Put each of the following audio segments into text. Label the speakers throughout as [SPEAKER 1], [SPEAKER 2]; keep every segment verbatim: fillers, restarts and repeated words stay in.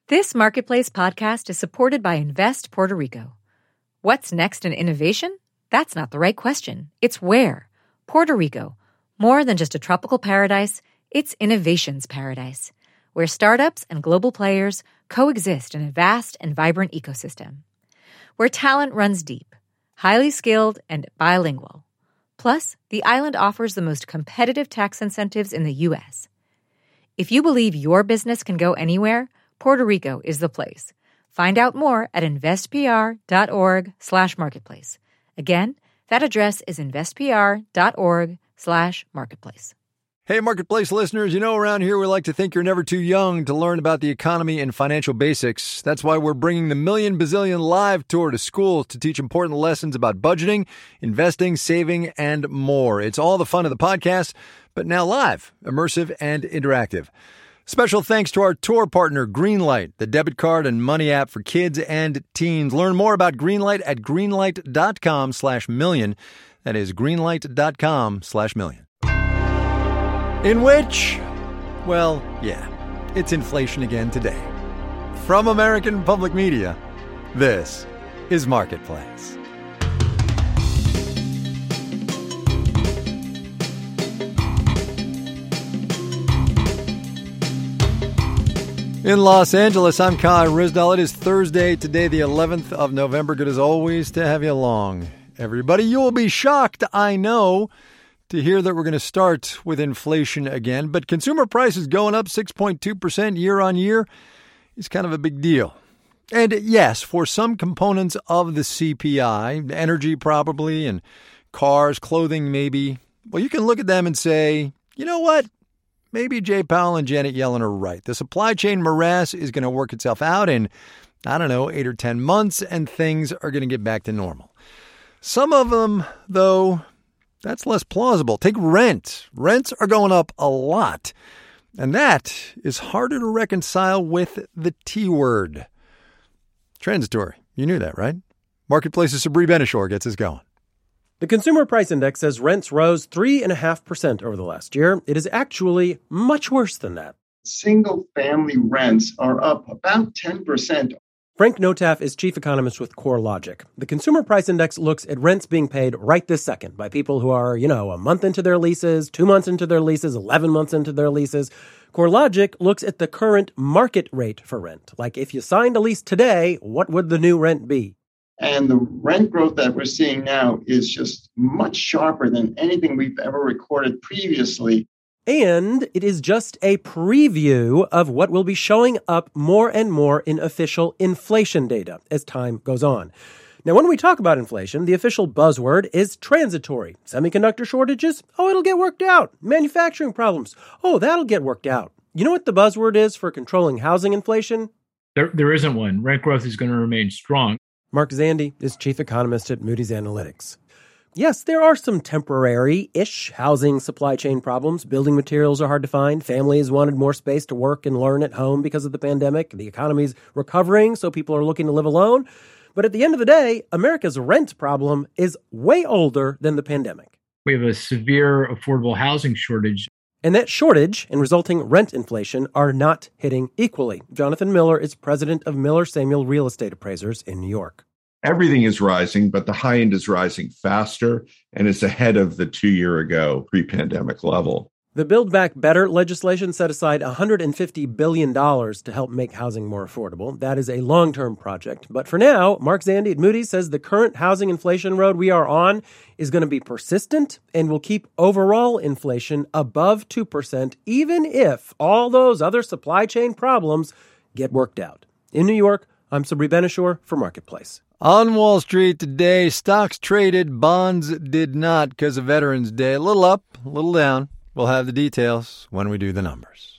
[SPEAKER 1] This Marketplace podcast is supported by Invest Puerto Rico. What's next in innovation? That's not the right question. It's where. Puerto Rico. More than just a tropical paradise, it's innovation's paradise, where startups and global players coexist in a vast and vibrant ecosystem. Where talent runs deep, highly skilled, and bilingual. Plus, the island offers the most competitive tax incentives in the U S. If you believe your business can go anywhere, Puerto Rico is the place. Find out more at investpr.org slash marketplace. Again, that address is investpr.org slash marketplace.
[SPEAKER 2] Hey, Marketplace listeners, you know around here we like to think you're never too young to learn about the economy and financial basics. That's why we're bringing the Million Bazillion Live Tour to schools to teach important lessons about budgeting, investing, saving, and more. It's all the fun of the podcast, but now live, immersive, and interactive. Special thanks to our tour partner, Greenlight, the debit card and money app for kids and teens. Learn more about Greenlight at greenlight.com slash million. That is greenlight.com slash million. In which, well, yeah, it's inflation again today. From American Public Media, this is Marketplace. In Los Angeles, I'm Kai Ryssdal. It is Thursday, today the eleventh of November. Good as always to have you along. Everybody, you will be shocked, I know, to hear that we're going to start with inflation again. But consumer prices going up six point two percent year on year is kind of a big deal. And yes, for some components of the C P I, energy probably, and cars, clothing maybe, well, you can look at them and say, you know what? Maybe Jay Powell and Janet Yellen are right. The supply chain morass is going to work itself out in, I don't know, eight or ten months, and things are going to get back to normal. Some of them, though, that's less plausible. Take rent. Rents are going up a lot, and that is harder to reconcile with the T word. Transitory. You knew that, right? Marketplace's Sabri Benishore gets us going.
[SPEAKER 3] The Consumer Price Index says rents rose three point five percent over the last year. It is actually much worse than that.
[SPEAKER 4] Single-family rents are up about ten percent.
[SPEAKER 3] Frank Notaf is chief economist with CoreLogic. The Consumer Price Index looks at rents being paid right this second by people who are, you know, a month into their leases, two months into their leases, eleven months into their leases. CoreLogic looks at the current market rate for rent. Like if you signed a lease today, what would the new rent be?
[SPEAKER 4] And the rent growth that we're seeing now is just much sharper than anything we've ever recorded previously.
[SPEAKER 3] And it is just a preview of what will be showing up more and more in official inflation data as time goes on. Now, when we talk about inflation, the official buzzword is transitory. Semiconductor shortages? Oh, it'll get worked out. Manufacturing problems? Oh, that'll get worked out. You know what the buzzword is for controlling housing inflation?
[SPEAKER 5] There, there isn't one. Rent growth is going to remain strong.
[SPEAKER 3] Mark Zandi is chief economist at Moody's Analytics. Yes, there are some temporary-ish housing supply chain problems. Building materials are hard to find. Families wanted more space to work and learn at home because of the pandemic. The economy's recovering, so people are looking to live alone. But at the end of the day, America's rent problem is way older than the pandemic.
[SPEAKER 5] We have a severe affordable housing shortage.
[SPEAKER 3] And that shortage and resulting rent inflation are not hitting equally. Jonathan Miller is president of Miller Samuel Real Estate Appraisers in New York.
[SPEAKER 6] Everything is rising, but the high end is rising faster and is ahead of the two year ago pre-pandemic level.
[SPEAKER 3] The Build Back Better legislation set aside one hundred fifty billion dollars to help make housing more affordable. That is a long-term project. But for now, Mark Zandi at Moody's says the current housing inflation road we are on is going to be persistent and will keep overall inflation above two percent, even if all those other supply chain problems get worked out. In New York, I'm Sabri Benishore for Marketplace.
[SPEAKER 2] On Wall Street today, stocks traded, bonds did not because of Veterans Day. A little up, a little down. We'll have the details when we do the numbers.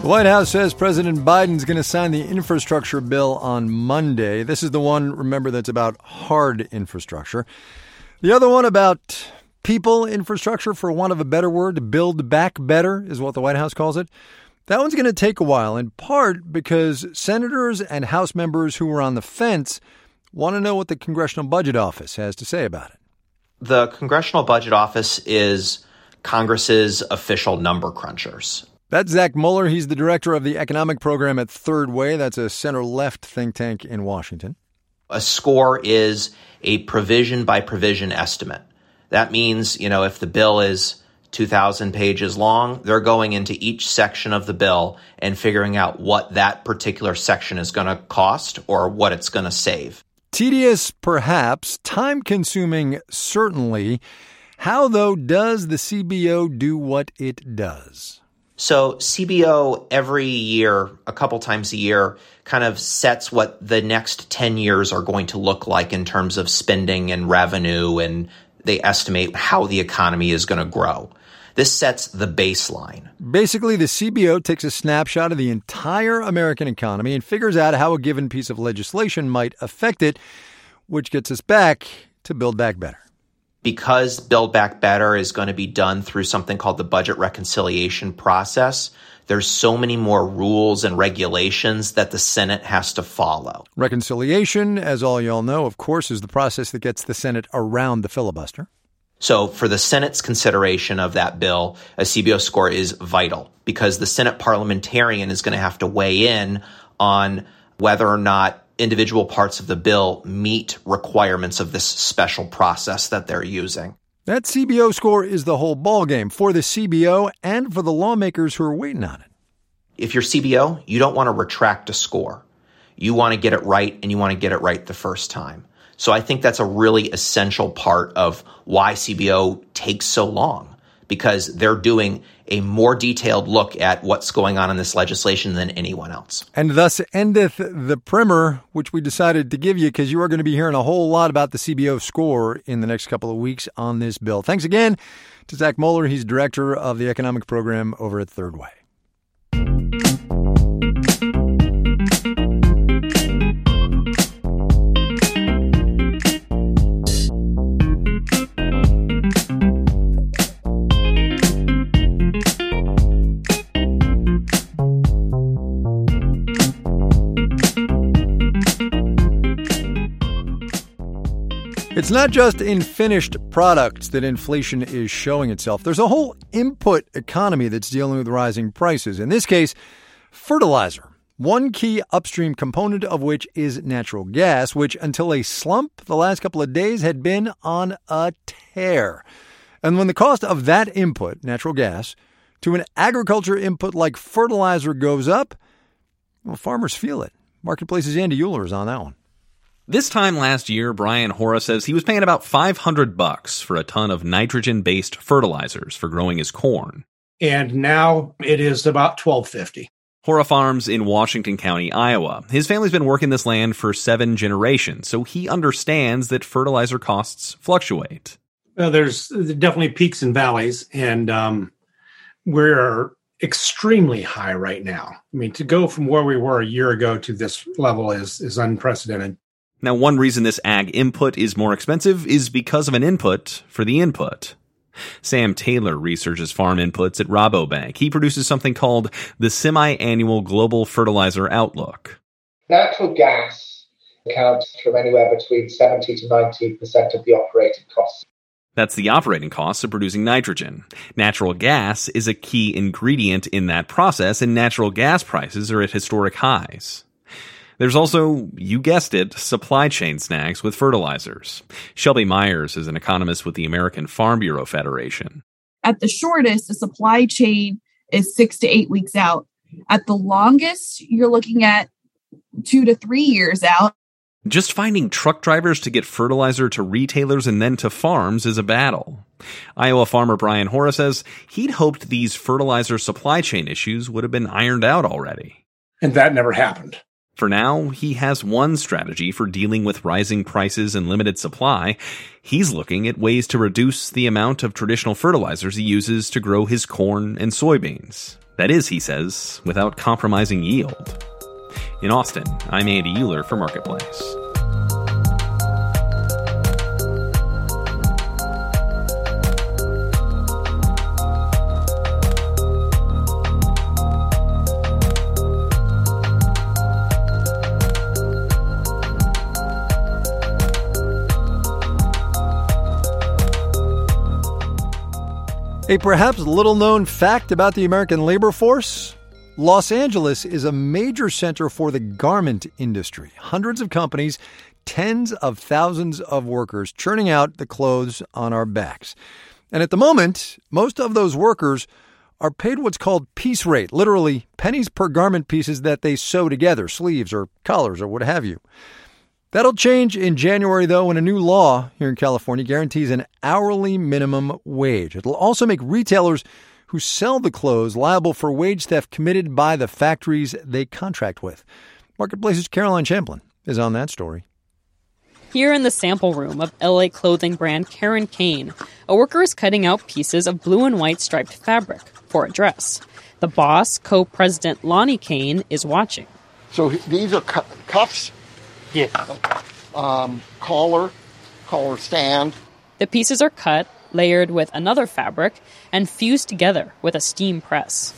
[SPEAKER 2] White House says President Biden's going to sign the infrastructure bill on Monday. This is the one, remember, that's about hard infrastructure. The other one about people infrastructure, for want of a better word, build back better is what the White House calls it. That one's going to take a while, in part because senators and House members who were on the fence want to know what the Congressional Budget Office has to say about it.
[SPEAKER 7] The Congressional Budget Office is Congress's official number crunchers.
[SPEAKER 2] That's Zach Mueller. He's the director of the economic program at Third Way. That's a center-left think tank in Washington.
[SPEAKER 7] A score is a provision-by-provision estimate. That means, you know, if the bill is two thousand pages long, they're going into each section of the bill and figuring out what that particular section is going to cost or what it's going to save.
[SPEAKER 2] Tedious, perhaps. Time-consuming, certainly. How, though, does the C B O do what it does?
[SPEAKER 7] So C B O every year, a couple times a year, kind of sets what the next ten years are going to look like in terms of spending and revenue, and they estimate how the economy is going to grow. This sets the baseline.
[SPEAKER 2] Basically, the C B O takes a snapshot of the entire American economy and figures out how a given piece of legislation might affect it, which gets us back to Build Back Better.
[SPEAKER 7] Because Build Back Better is going to be done through something called the budget reconciliation process, there's so many more rules and regulations that the Senate has to follow.
[SPEAKER 2] Reconciliation, as all y'all know, of course, is the process that gets the Senate around the filibuster.
[SPEAKER 7] So for the Senate's consideration of that bill, a C B O score is vital because the Senate parliamentarian is going to have to weigh in on whether or not individual parts of the bill meet requirements of this special process that they're using.
[SPEAKER 2] That C B O score is the whole ballgame for the C B O and for the lawmakers who are waiting on it.
[SPEAKER 7] If you're C B O, you don't want to retract a score. You want to get it right, and you want to get it right the first time. So I think that's a really essential part of why C B O takes so long, because they're doing a more detailed look at what's going on in this legislation than anyone else.
[SPEAKER 2] And thus endeth the primer, which we decided to give you because you are going to be hearing a whole lot about the C B O score in the next couple of weeks on this bill. Thanks again to Zach Mueller. He's director of the economic program over at Third Way. It's not just in finished products that inflation is showing itself. There's a whole input economy that's dealing with rising prices. In this case, fertilizer, one key upstream component of which is natural gas, which until a slump the last couple of days had been on a tear. And when the cost of that input, natural gas, to an agriculture input like fertilizer goes up, well, farmers feel it. Marketplace's Andy Euler is on that one.
[SPEAKER 8] This time last year, Brian Hora says he was paying about five hundred bucks for a ton of nitrogen-based fertilizers for growing his corn.
[SPEAKER 9] And now it is about twelve fifty.
[SPEAKER 8] Hora farms in Washington County, Iowa. His family's been working this land for seven generations, so he understands that fertilizer costs fluctuate.
[SPEAKER 9] Well, there's definitely peaks and valleys, and um, we're extremely high right now. I mean, to go from where we were a year ago to this level is is unprecedented.
[SPEAKER 8] Now, one reason this ag input is more expensive is because of an input for the input. Sam Taylor researches farm inputs at Rabobank. He produces something called the Semi-Annual Global Fertilizer Outlook.
[SPEAKER 10] Natural gas accounts for anywhere between seventy to ninety percent of the operating costs.
[SPEAKER 8] That's the operating costs of producing nitrogen. Natural gas is a key ingredient in that process, and natural gas prices are at historic highs. There's also, you guessed it, supply chain snags with fertilizers. Shelby Myers is an economist with the American Farm Bureau Federation.
[SPEAKER 11] At the shortest, the supply chain is six to eight weeks out. At the longest, you're looking at two to three years out.
[SPEAKER 8] Just finding truck drivers to get fertilizer to retailers and then to farms is a battle. Iowa farmer Brian Hora says he'd hoped these fertilizer supply chain issues would have been ironed out already.
[SPEAKER 9] And that never happened.
[SPEAKER 8] For now, he has one strategy for dealing with rising prices and limited supply. He's looking at ways to reduce the amount of traditional fertilizers he uses to grow his corn and soybeans. That is, he says, without compromising yield. In Austin, I'm Andy Euler for Marketplace.
[SPEAKER 2] A perhaps little-known fact about the American labor force: Los Angeles is a major center for the garment industry. Hundreds of companies, tens of thousands of workers churning out the clothes on our backs. And at the moment, most of those workers are paid what's called piece rate, literally pennies per garment pieces that they sew together, sleeves or collars or what have you. That'll change in January, though, when a new law here in California guarantees an hourly minimum wage. It'll also make retailers who sell the clothes liable for wage theft committed by the factories they contract with. Marketplace's Caroline Champlin is on that story.
[SPEAKER 12] Here in the sample room of L A clothing brand Karen Kane, a worker is cutting out pieces of blue and white striped fabric for a dress. The boss, co-president Lonnie Kane, is watching.
[SPEAKER 13] So these are cu- cuffs?
[SPEAKER 14] Yeah.
[SPEAKER 13] Um, collar, collar stand.
[SPEAKER 12] The pieces are cut, layered with another fabric, and fused together with a steam press.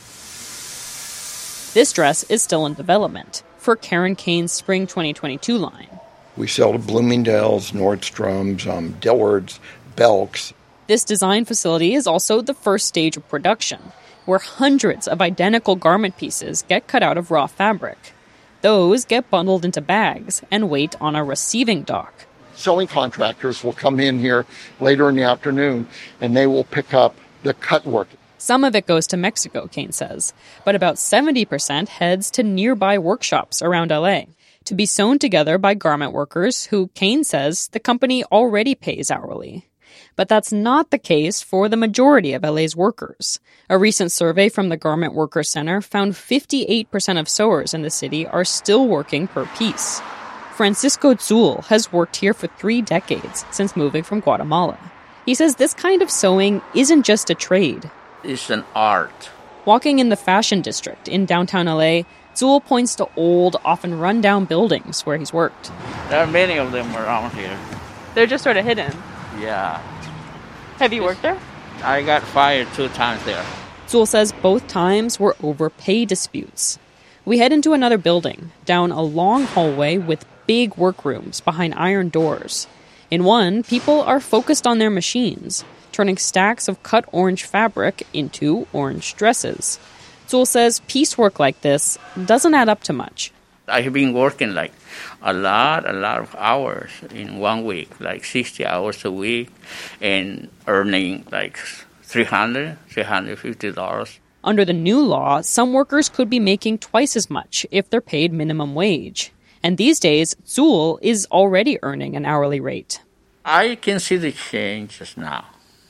[SPEAKER 12] This dress is still in development for Karen Kane's Spring twenty twenty-two line.
[SPEAKER 13] We sell to Bloomingdale's, Nordstrom's, um, Dillard's, Belk's.
[SPEAKER 12] This design facility is also the first stage of production, where hundreds of identical garment pieces get cut out of raw fabric. Those get bundled into bags and wait on a receiving dock.
[SPEAKER 13] Sewing contractors will come in here later in the afternoon, and they will pick up the cut work.
[SPEAKER 12] Some of it goes to Mexico, Kane says, but about seventy percent heads to nearby workshops around L A to be sewn together by garment workers who, Kane says, the company already pays hourly. But that's not the case for the majority of L A's workers. A recent survey from the Garment Worker Center found fifty-eight percent of sewers in the city are still working per piece. Francisco Zul has worked here for three decades since moving from Guatemala. He says this kind of sewing isn't just a trade.
[SPEAKER 14] It's an art.
[SPEAKER 12] Walking in the fashion district in downtown L A, Zul points to old, often run-down buildings where he's worked.
[SPEAKER 14] There are many of them around here.
[SPEAKER 12] They're just sort of hidden.
[SPEAKER 14] Yeah.
[SPEAKER 12] Have you worked there?
[SPEAKER 14] I got fired two times there.
[SPEAKER 12] Zul says both times were over pay disputes. We head into another building, down a long hallway with big workrooms behind iron doors. In one, people are focused on their machines, turning stacks of cut orange fabric into orange dresses. Zul says piecework like this doesn't add up to much.
[SPEAKER 14] I have been working like a lot, a lot of hours in one week, like sixty hours a week, and earning like three hundred dollars, three hundred fifty dollars.
[SPEAKER 12] Under the new law, some workers could be making twice as much if they're paid minimum wage. And these days, Zul is already earning an hourly rate.
[SPEAKER 14] I can see the changes now.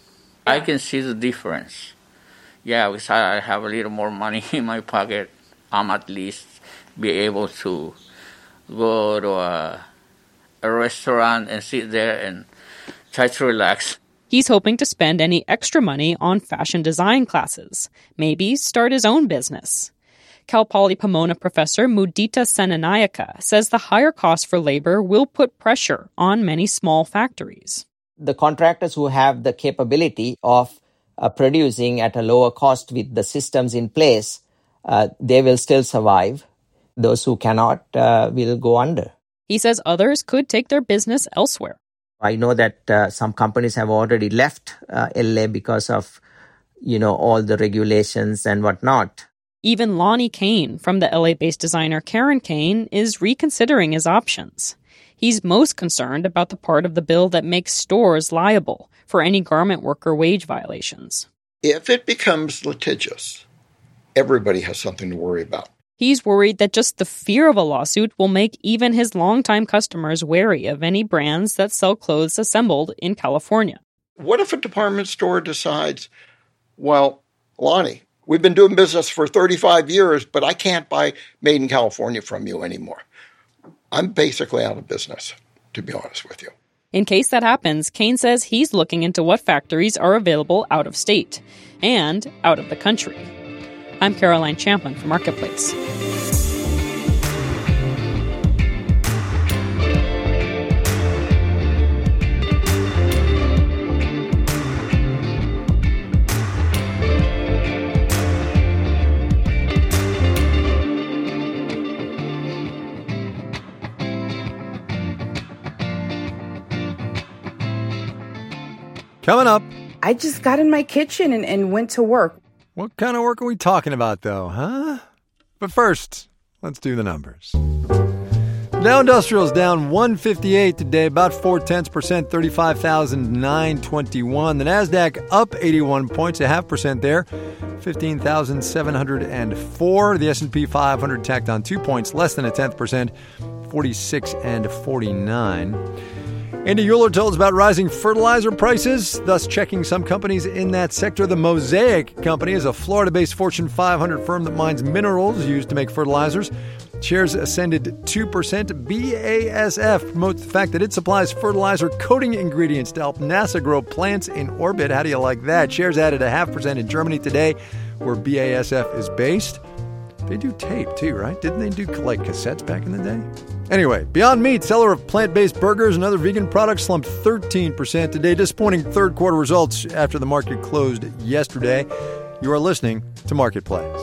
[SPEAKER 14] I can see the difference. Yeah, because I have a little more money in my pocket. I'm at least be able to go to a, a restaurant and sit there and try to relax.
[SPEAKER 12] He's hoping to spend any extra money on fashion design classes, maybe start his own business. Cal Poly Pomona professor Mudita Senanayaka says the higher cost for labor will put pressure on many small factories.
[SPEAKER 15] The contractors who have the capability of uh, producing at a lower cost with the systems in place, uh, they will still survive. Those who cannot uh, will go under.
[SPEAKER 12] He says others could take their business elsewhere.
[SPEAKER 15] I know that uh, some companies have already left uh, L A because of, you know, all the regulations and whatnot.
[SPEAKER 12] Even Lonnie Kane from the L A-based designer Karen Kane is reconsidering his options. He's most concerned about the part of the bill that makes stores liable for any garment worker wage violations.
[SPEAKER 13] If it becomes litigious, everybody has something to worry about.
[SPEAKER 12] He's worried that just the fear of a lawsuit will make even his longtime customers wary of any brands that sell clothes assembled in California.
[SPEAKER 13] What if a department store decides, well, Lonnie, we've been doing business for thirty-five years, but I can't buy made in California from you anymore. I'm basically out of business, to be honest with you.
[SPEAKER 12] In case that happens, Kane says he's looking into what factories are available out of state and out of the country. I'm Caroline Champlin for Marketplace.
[SPEAKER 2] Coming up.
[SPEAKER 16] I just got in my kitchen and, and went to work.
[SPEAKER 2] What kind of work are we talking about, though, huh? But first, let's do the numbers. Dow Industrial's down one fifty-eight today, about four tenths percent, thirty-five thousand nine hundred twenty-one. The Nasdaq up eighty-one points, a half percent there, fifteen thousand seven hundred four. The S and P five hundred tacked on two points, less than a tenth percent, forty-six and forty-nine. Andy Euler told us about rising fertilizer prices, thus checking some companies in that sector. The Mosaic Company is a Florida-based Fortune five hundred firm that mines minerals used to make fertilizers. Shares ascended two percent. B A S F promotes the fact that it supplies fertilizer coating ingredients to help NASA grow plants in orbit. How do you like that? Shares added a half percent in Germany today, where B A S F is based. They do tape, too, right? Didn't they do, like, cassettes back in the day? Anyway, Beyond Meat, seller of plant-based burgers and other vegan products, slumped thirteen percent today. Disappointing third-quarter results after the market closed yesterday. You are listening to Marketplace.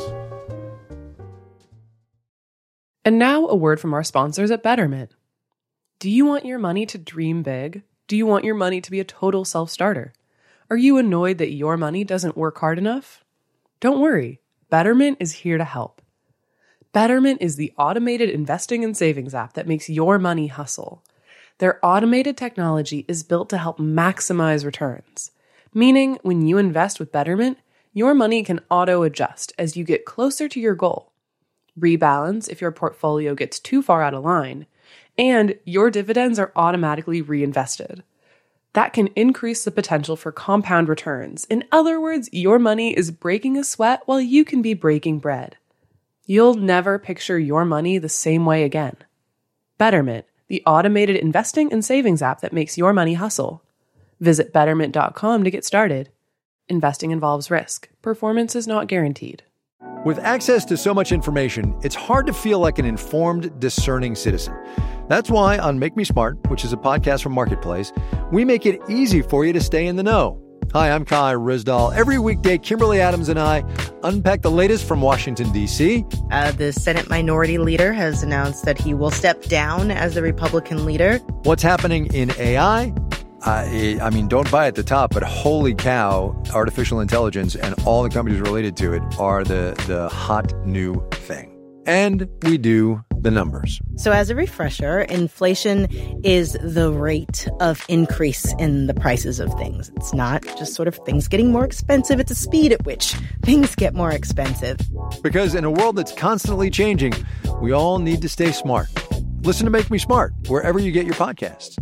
[SPEAKER 17] And now a word from our sponsors at Betterment. Do you want your money to dream big? Do you want your money to be a total self-starter? Are you annoyed that your money doesn't work hard enough? Don't worry. Betterment is here to help. Betterment is the automated investing and savings app that makes your money hustle. Their automated technology is built to help maximize returns, meaning when you invest with Betterment, your money can auto-adjust as you get closer to your goal, rebalance if your portfolio gets too far out of line, and your dividends are automatically reinvested. That can increase the potential for compound returns. In other words, your money is breaking a sweat while you can be breaking bread. You'll never picture your money the same way again. Betterment, the automated investing and savings app that makes your money hustle. Visit betterment dot com to get started. Investing involves risk. Performance is not guaranteed.
[SPEAKER 2] With access to so much information, it's hard to feel like an informed, discerning citizen. That's why on Make Me Smart, which is a podcast from Marketplace, we make it easy for you to stay in the know. Hi, I'm Kai Ryssdal. Every weekday, Kimberly Adams and I unpack the latest from Washington, D C.
[SPEAKER 18] Uh, the Senate Minority Leader has announced that he will step down as the Republican leader.
[SPEAKER 2] What's happening in A I? Uh, I mean, don't buy at the top, but holy cow, artificial intelligence and all the companies related to it are the, the hot new thing. And we do the numbers.
[SPEAKER 18] So as a refresher, inflation is the rate of increase in the prices of things. It's not just sort of things getting more expensive. It's a speed at which things get more expensive.
[SPEAKER 2] Because in a world that's constantly changing, we all need to stay smart. Listen to Make Me Smart wherever you get your podcasts.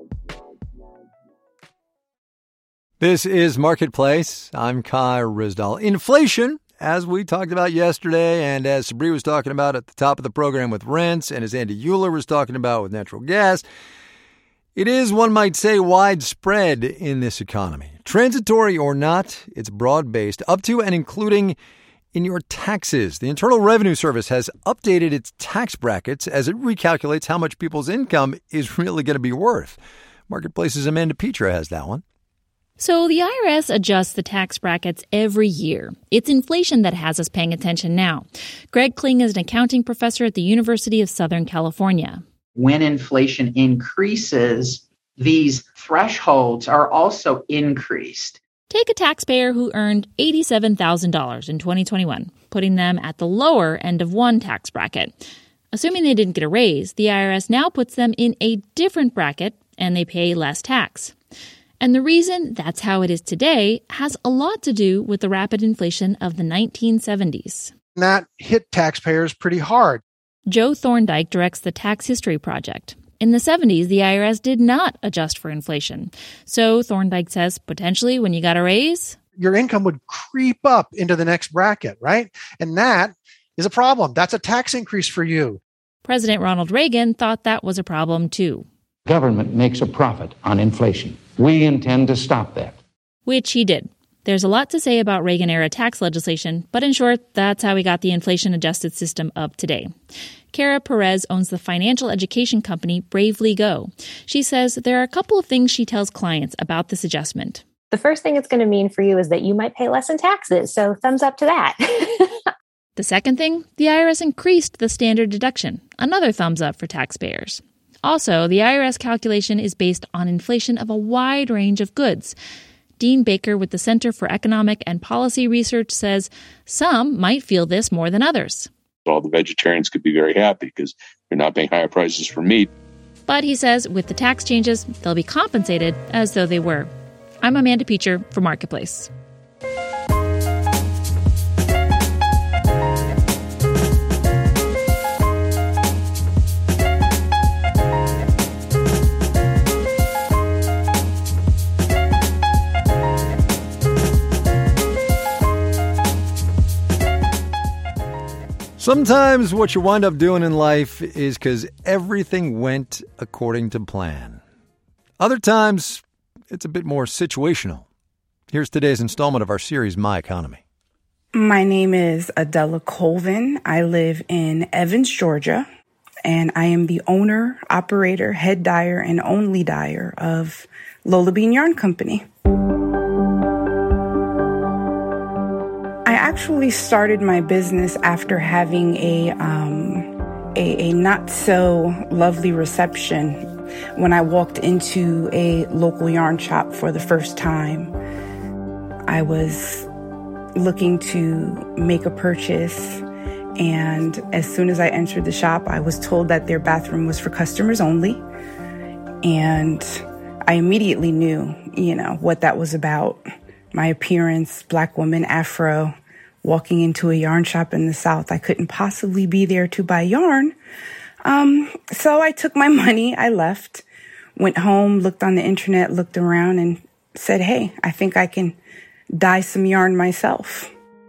[SPEAKER 2] This is Marketplace. I'm Kai Ryssdal. Inflation, as we talked about yesterday, and as Sabri was talking about at the top of the program with rents, and as Andy Euler was talking about with natural gas, it is, one might say, widespread in this economy. Transitory or not, it's broad-based, up to and including in your taxes. The Internal Revenue Service has updated its tax brackets as it recalculates how much people's income is really going to be worth. Marketplace's Amanda Petra has that one.
[SPEAKER 19] So the I R S adjusts the tax brackets every year. It's inflation that has us paying attention now. Greg Kling is an accounting professor at the University of Southern California.
[SPEAKER 20] When inflation increases, these thresholds are also increased.
[SPEAKER 19] Take a taxpayer who earned eighty-seven thousand dollars in twenty twenty-one, putting them at the lower end of one tax bracket. Assuming they didn't get a raise, the I R S now puts them in a different bracket and they pay less tax. And the reason that's how it is today has a lot to do with the rapid inflation of the nineteen seventies.
[SPEAKER 21] That hit taxpayers pretty hard.
[SPEAKER 19] Joe Thorndike directs the Tax History Project. In the seventies, the I R S did not adjust for inflation. So Thorndike says potentially when you got a raise,
[SPEAKER 21] your income would creep up into the next bracket, right? And that is a problem. That's a tax increase for you.
[SPEAKER 19] President Ronald Reagan thought that was a problem too.
[SPEAKER 22] Government makes a profit on inflation. We intend to stop that.
[SPEAKER 19] Which he did. There's a lot to say about Reagan-era tax legislation, but in short, that's how we got the inflation-adjusted system of today. Kara Perez owns the financial education company Bravely Go. She says there are a couple of things she tells clients about this adjustment.
[SPEAKER 1] The first thing it's going to mean for you is that you might pay less in taxes, so thumbs up to that.
[SPEAKER 19] The second thing, the I R S increased the standard deduction, another thumbs up for taxpayers. Also, the I R S calculation is based on inflation of a wide range of goods. Dean Baker with the Center for Economic and Policy Research says some might feel this more than others.
[SPEAKER 22] All the vegetarians could be very happy because they're not paying higher prices for meat.
[SPEAKER 19] But he says with the tax changes, they'll be compensated as though they were. I'm Amanda Peacher for Marketplace.
[SPEAKER 2] Sometimes what you wind up doing in life is because everything went according to plan. Other times, it's a bit more situational. Here's today's installment of our series, My Economy.
[SPEAKER 16] My name is Adela Colvin. I live in Evans, Georgia, and I am the owner, operator, head dyer, and only dyer of Lola Bean Yarn Company. I actually started my business after having a, um, a, a not so lovely reception when I walked into a local yarn shop for the first time. I was looking to make a purchase, and as soon as I entered the shop, I was told that their bathroom was for customers only. And I immediately knew, you know, what that was about. My appearance, black woman, afro, walking into a yarn shop in the South. I couldn't possibly be there to buy yarn. Um, so I took my money, I left, went home, looked on the internet, looked around, and said, hey, I think I can dye some yarn myself.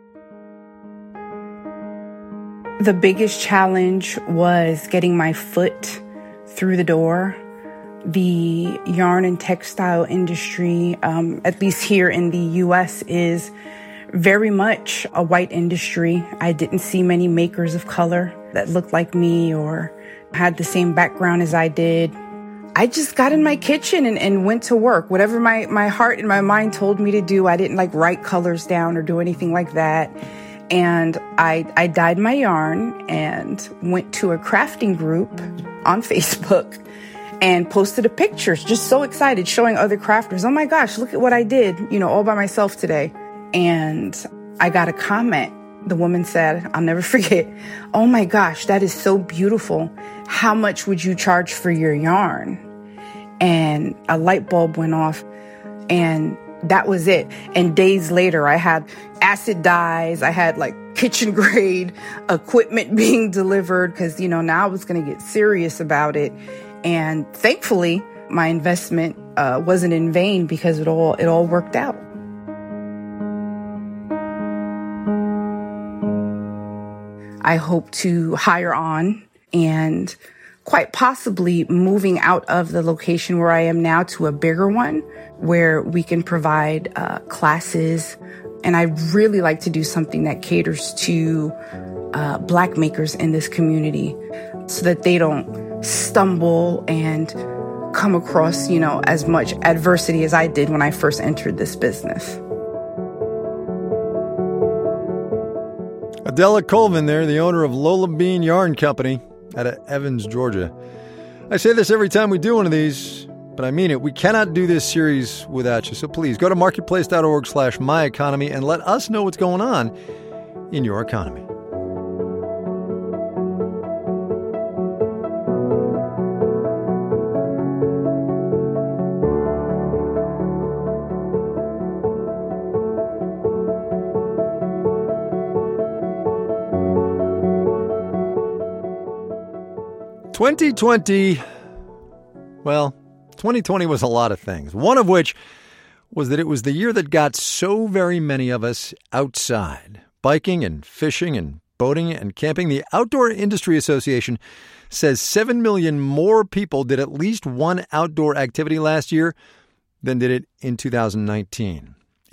[SPEAKER 16] The biggest challenge was getting my foot through the door. The yarn and textile industry, um, at least here in the U S, is very much a white industry. I didn't see many makers of color that looked like me or had the same background as I did. I just got in my kitchen and, and went to work. Whatever my, my heart and my mind told me to do, I didn't like write colors down or do anything like that. And I, I dyed my yarn and went to a crafting group on Facebook and posted a picture, just so excited, showing other crafters, oh my gosh, look at what I did, you know, all by myself today. And I got a comment. The woman said, I'll never forget, oh my gosh, that is so beautiful. How much would you charge for your yarn? And a light bulb went off, and that was it. And days later, I had acid dyes. I had like kitchen grade equipment being delivered because, you know, now I was going to get serious about it. And thankfully, my investment uh, wasn't in vain because it all it all worked out. I hope to hire on and quite possibly moving out of the location where I am now to a bigger one where we can provide uh, classes. And I'd really like to do something that caters to uh, Black makers in this community so that they don't stumble and come across, you know, as much adversity as I did when I first entered this business.
[SPEAKER 2] Adela Colvin there, the owner of Lola Bean Yarn Company out of Evans, Georgia. I say this every time we do one of these, but I mean it. We cannot do this series without you. So please go to marketplace.org slash my economy and let us know what's going on in your economy. twenty twenty, well, twenty twenty was a lot of things, one of which was that it was the year that got so very many of us outside, biking and fishing and boating and camping. The Outdoor Industry Association says seven million more people did at least one outdoor activity last year than did it in two thousand nineteen.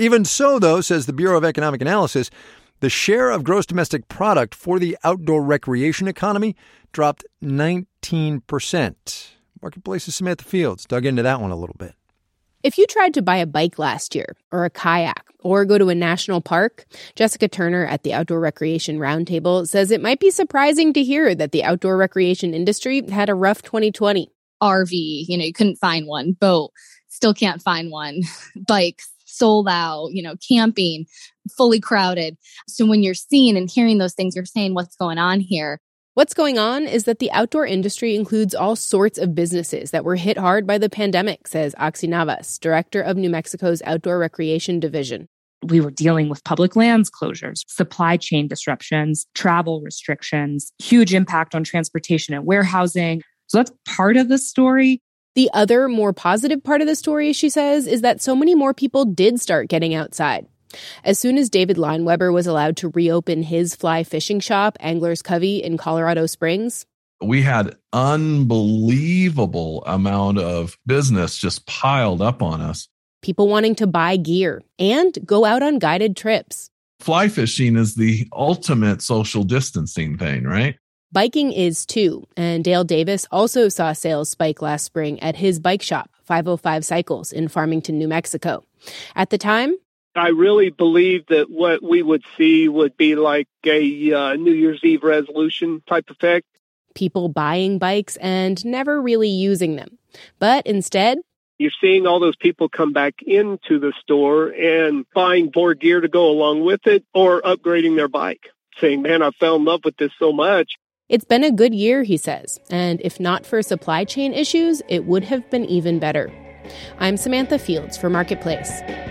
[SPEAKER 2] Even so, though, says the Bureau of Economic Analysis, the share of gross domestic product for the outdoor recreation economy dropped nineteen percent. Marketplace's Samantha Fields dug into that one a little bit.
[SPEAKER 4] If you tried to buy a bike last year, or a kayak, or go to a national park, Jessica Turner at the Outdoor Recreation Roundtable says it might be surprising to hear that the outdoor recreation industry had a rough twenty twenty.
[SPEAKER 5] R V, you know, you couldn't find one. Boat, still can't find one. Bikes, sold out. You know, camping, fully crowded. So when you're seeing and hearing those things, you're saying, what's going on here?
[SPEAKER 4] What's going on is that the outdoor industry includes all sorts of businesses that were hit hard by the pandemic, says Oxy Navas, director of New Mexico's Outdoor Recreation Division.
[SPEAKER 23] We were dealing with public lands closures, supply chain disruptions, travel restrictions, huge impact on transportation and warehousing. So that's part of the story.
[SPEAKER 4] The other, more positive part of the story, she says, is that so many more people did start getting outside. As soon as David Lineweber was allowed to reopen his fly fishing shop, Angler's Covey in Colorado Springs,
[SPEAKER 24] we had unbelievable amount of business just piled up on us.
[SPEAKER 4] People wanting to buy gear and go out on guided trips.
[SPEAKER 24] Fly fishing is the ultimate social distancing thing, right?
[SPEAKER 4] Biking is too, and Dale Davis also saw sales spike last spring at his bike shop, five oh five Cycles in Farmington, New Mexico. At the time,
[SPEAKER 25] I really believe that what we would see would be like a uh, New Year's Eve resolution type effect.
[SPEAKER 4] People buying bikes and never really using them. But instead,
[SPEAKER 25] you're seeing all those people come back into the store and buying more gear to go along with it or upgrading their bike, saying, man, I fell in love with this so much.
[SPEAKER 4] It's been a good year, he says, and if not for supply chain issues, it would have been even better. I'm Samantha Fields for Marketplace.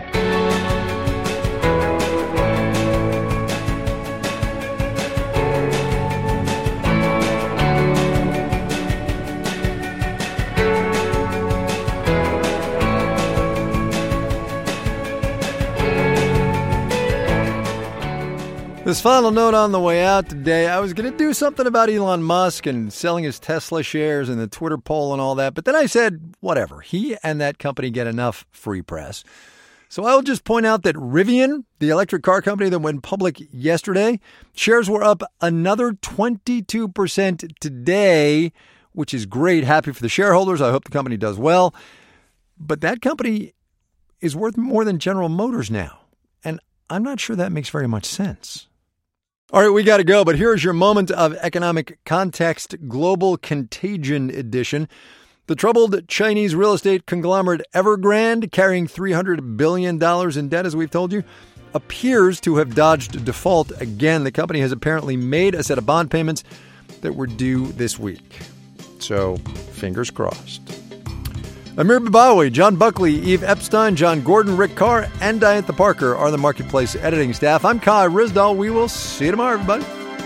[SPEAKER 2] This final note on the way out today, I was going to do something about Elon Musk and selling his Tesla shares and the Twitter poll and all that, but then I said, whatever, he and that company get enough free press. So I'll just point out that Rivian, the electric car company that went public yesterday, shares were up another twenty-two percent today, which is great. Happy for the shareholders. I hope the company does well. But that company is worth more than General Motors now, and I'm not sure that makes very much sense. All right, we got to go, but here's your moment of economic context, Global Contagion Edition. The troubled Chinese real estate conglomerate Evergrande, carrying three hundred billion dollars in debt, as we've told you, appears to have dodged default again. The company has apparently made a set of bond payments that were due this week. So, fingers crossed. Amir Babawi, John Buckley, Eve Epstein, John Gordon, Rick Carr, and Diantha Parker are the Marketplace editing staff. I'm Kai Ryssdal. We will see you tomorrow, everybody.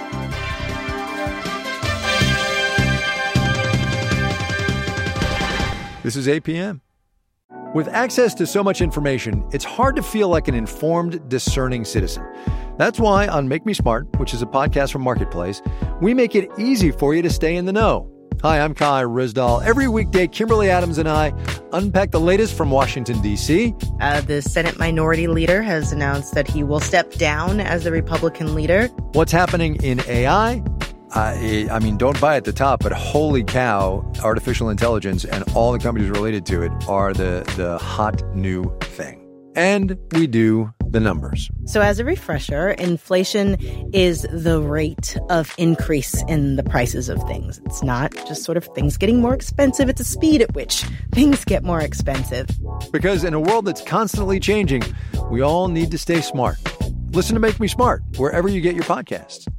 [SPEAKER 2] This is A P M. With access to so much information, it's hard to feel like an informed, discerning citizen. That's why on Make Me Smart, which is a podcast from Marketplace, we make it easy for you to stay in the know. Hi, I'm Kai Ryssdal. Every weekday, Kimberly Adams and I unpack the latest from Washington, D C.
[SPEAKER 26] Uh, the Senate Minority Leader has announced that he will step down as the Republican leader.
[SPEAKER 2] What's happening in A I? Uh, I mean, don't buy at the top, but holy cow, artificial intelligence and all the companies related to it are the, the hot new thing. And we do the numbers.
[SPEAKER 18] So as a refresher, inflation is the rate of increase in the prices of things. It's not just sort of things getting more expensive. It's the speed at which things get more expensive.
[SPEAKER 2] Because in a world that's constantly changing, we all need to stay smart. Listen to Make Me Smart wherever you get your podcasts.